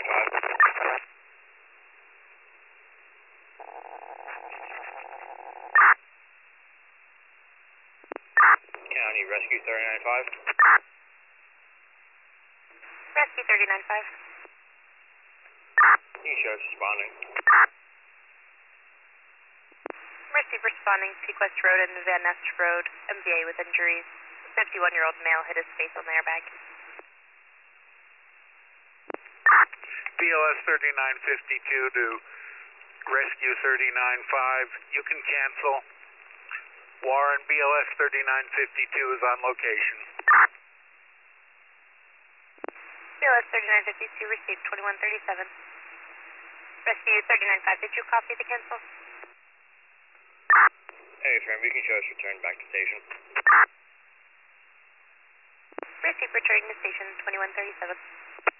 County Rescue 395. Rescue 395. You show us responding. Mercy responding, Sequest Road and Van Nest Road, MVA with injuries. 51-year-old male hit his face on the airbag. BLS 3952 to Rescue 395. You can cancel. Warren, BLS 3952 is on location. BLS 3952 received 2137. Rescue 395, did you copy the cancel? Hey, friend, we can show us return back to station. Receive returning to station 2137.